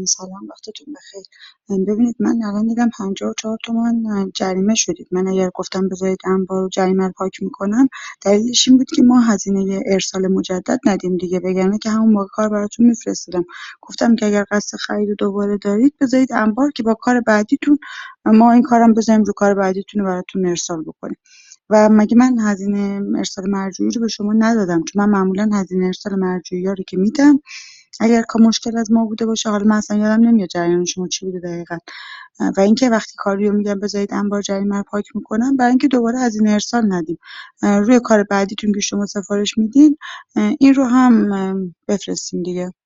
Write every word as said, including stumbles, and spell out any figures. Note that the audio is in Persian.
سلام، وقتتون بخیر. ببینید من الان دیدم پنجاه و چهار تومن جریمه شدید. من اگر گفتم بذارید انبار و جریمه رو پاک میکنم، دلیلش این بود که ما هزینه ارسال مجدد ندیم دیگه، وگرنه که همون موقع کار براتون میفرستادم. گفتم که اگر قصد خرید و دوباره دارید بذارید انبار که با کار بعدیتون ما این کارم بذاریم رو کار بعدیتون رو براتون ارسال بکنیم. و مگه من هزینه ارسال مرجوعی رو به شما ندادم؟ چون من معمولا هزینه ارسال مرجوعی ها رو که میدم اگر که مشکل از ما بوده باشه. حالا من اصلا یادم نمیاد جریان شما چی بوده دقیقا. و اینکه وقتی کاریو میگم بذارید انبار جریمه رو پاک میکنم برای اینکه دوباره هزینه ارسال ندیم روی کار بعدیتون که شما سفارش میدین، این رو هم بفرستین دیگه.